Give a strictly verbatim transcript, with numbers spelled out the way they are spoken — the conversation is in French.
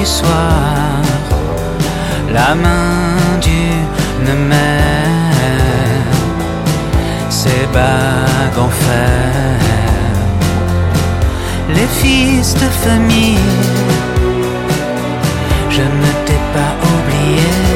soir, la main d'une mère, ses bagues en fer, les fils de famille, je ne t'ai pas oublié.